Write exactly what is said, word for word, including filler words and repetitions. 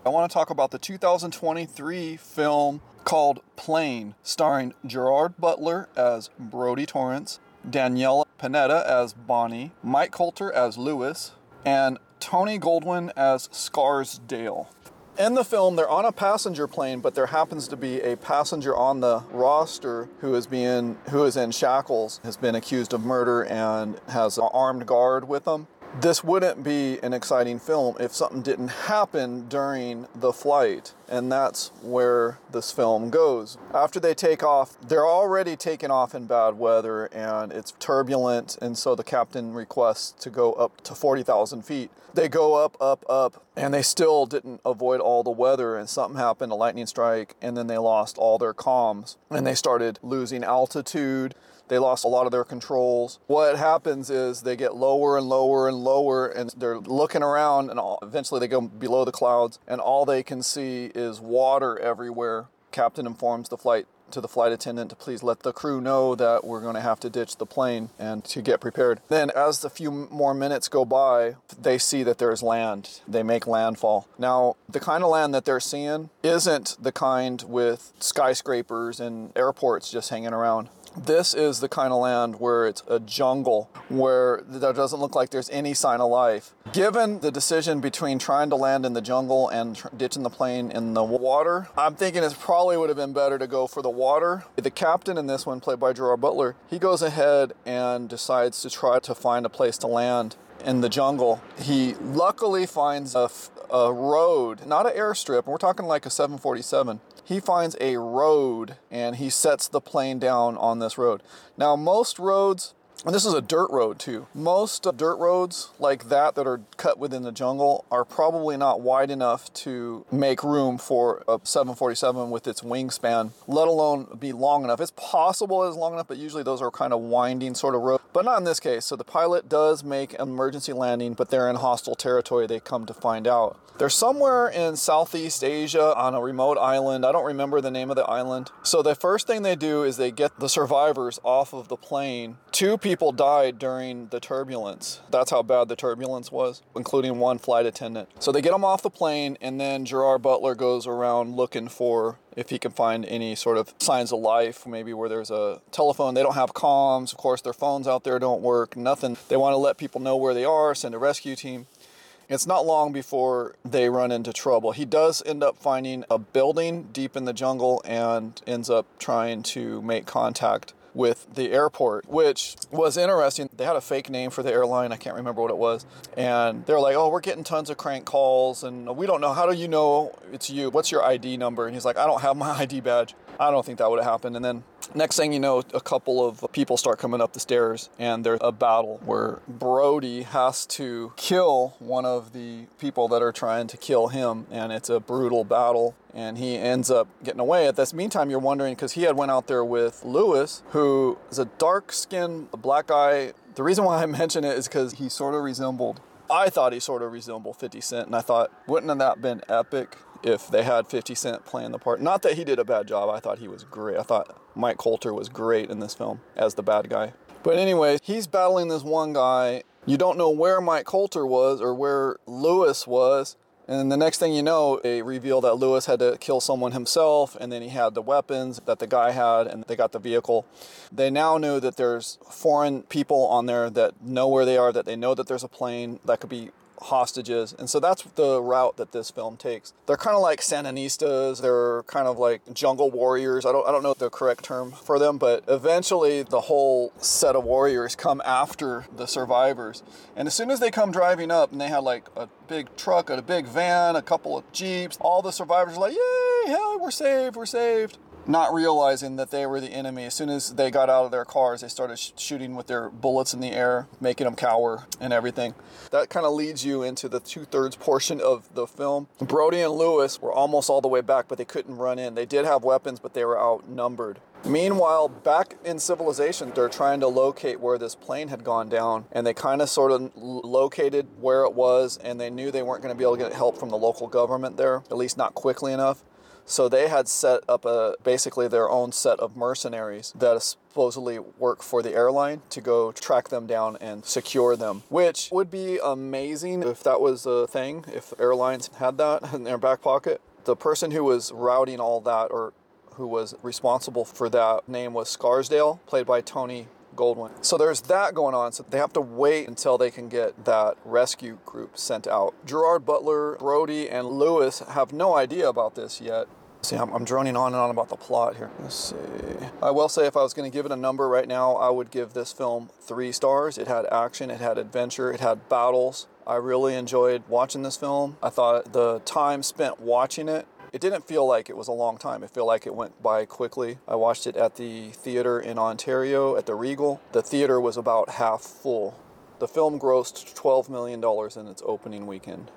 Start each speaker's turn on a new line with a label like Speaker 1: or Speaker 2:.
Speaker 1: I want to talk about the two thousand twenty-three film called Plane, starring Gerard Butler as Brody Torrance, Daniela Pineda as Bonnie, Mike Colter as Lewis, and Tony Goldwyn as Scarsdale. In the film, they're on a passenger plane, but there happens to be a passenger on the roster who is being who is in shackles, has been accused of murder, and has an armed guard with them. This wouldn't be an exciting film if something didn't happen during the flight, and that's where this film goes. After they take off, they're already taking off in bad weather, and it's turbulent, and so the captain requests to go up to forty thousand feet. They go up, up, up, and they still didn't avoid all the weather, and something happened, a lightning strike, and then they lost all their comms, and they started losing altitude. They lost a lot of their controls. What happens is they get lower and lower and lower, and they're looking around, and all, eventually they go below the clouds, and all they can see is water everywhere. Captain informs the flight to the flight attendant to please let the crew know that we're going to have to ditch the plane and to get prepared. Then as a few more minutes go by, they see that there's land. They make landfall. Now, the kind of land that they're seeing isn't the kind with skyscrapers and airports just hanging around. This is the kind of land where it's a jungle, where there doesn't look like there's any sign of life. Given the decision between trying to land in the jungle and tr- ditching the plane in the water, I'm thinking it probably would have been better to go for the water. The captain in this one, played by Gerard Butler, he goes ahead and decides to try to find a place to land in the jungle. He luckily finds a, a road, not an airstrip, and we're talking like a seven forty-seven. He finds a road and he sets the plane down on this road. Now, most roads, and this is a dirt road too, most dirt roads like that that are cut within the jungle are probably not wide enough to make room for a seven forty-seven with its wingspan, let alone be long enough. It's possible it's long enough, but usually those are kind of winding sort of roads, but not in this case. So the pilot does make an emergency landing, but they're in hostile territory, they come to find out. They're somewhere in Southeast Asia on a remote island. I don't remember the name of the island. So the first thing they do is they get the survivors off of the plane. Two people died during the turbulence. That's how bad the turbulence was, including one flight attendant. So they get them off the plane, and then Gerard Butler goes around looking for if he can find any sort of signs of life, maybe where there's a telephone. They don't have comms. Of course, their phones out there don't work, nothing. They want to let people know where they are, send a rescue team. It's not long before they run into trouble. He does end up finding a building deep in the jungle and ends up trying to make contact with the airport, which was interesting. They had a fake name for the airline. I can't remember what it was. And they're like, oh, we're getting tons of crank calls, and we don't know. How do you know it's you? What's your I D number? And he's like, I don't have my I D badge. I don't think that would have happened. And then next thing you know, a couple of people start coming up the stairs, and there's a battle where Brody has to kill one of the people that are trying to kill him, and it's a brutal battle, and he ends up getting away. At this meantime, you're wondering, because he had went out there with Lewis, who is a dark-skinned black guy. The reason why I mention it is because he sort of resembled, I thought he sort of resembled fifty Cent, and I thought, wouldn't have that been epic if they had fifty Cent playing the part? Not that he did a bad job. I thought he was great. I thought Mike Colter was great in this film as the bad guy. But anyway, he's battling this one guy. You don't know where Mike Colter was or where Lewis was. And the next thing you know, they reveal that Lewis had to kill someone himself, and then he had the weapons that the guy had, and they got the vehicle. They now knew that there's foreign people on there that know where they are, that they know that there's a plane that could be hostages. And so that's the route that this film takes. They're kind of like Sandinistas. They're kind of like jungle warriors. I don't I don't know the correct term for them, but eventually the whole set of warriors come after the survivors. And as soon as they come driving up, and they had like a big truck, a big van, a couple of Jeeps, all the survivors are like, yay, hell, we're saved, we're saved. Not realizing that they were the enemy. As soon as they got out of their cars, they started sh- shooting with their bullets in the air, making them cower and everything. That kind of leads you into the two-thirds portion of the film. Brody and Lewis were almost all the way back, but they couldn't run in. They did have weapons, but they were outnumbered. Meanwhile, back in civilization, they're trying to locate where this plane had gone down, and they kind of sort of located where it was, and they knew they weren't going to be able to get help from the local government there, at least not quickly enough. So they had set up a basically their own set of mercenaries that supposedly work for the airline to go track them down and secure them, which would be amazing if that was a thing, if airlines had that in their back pocket. The person who was routing all that, or who was responsible for that, name was Scarsdale, played by Tony Goldwyn. So there's that going on, so they have to wait until they can get that rescue group sent out. Gerard Butler, Brody, and Lewis have no idea about this yet. See, I'm, I'm droning on and on about the plot here. Let's see. I will say, if I was going to give it a number right now, I would give this film three stars. It had action, it had adventure, it had battles. I really enjoyed watching this film. I thought the time spent watching it, it didn't feel like it was a long time. It felt like it went by quickly. I watched it at the theater in Ontario at the Regal. The theater was about half full. The film grossed twelve million dollars in its opening weekend.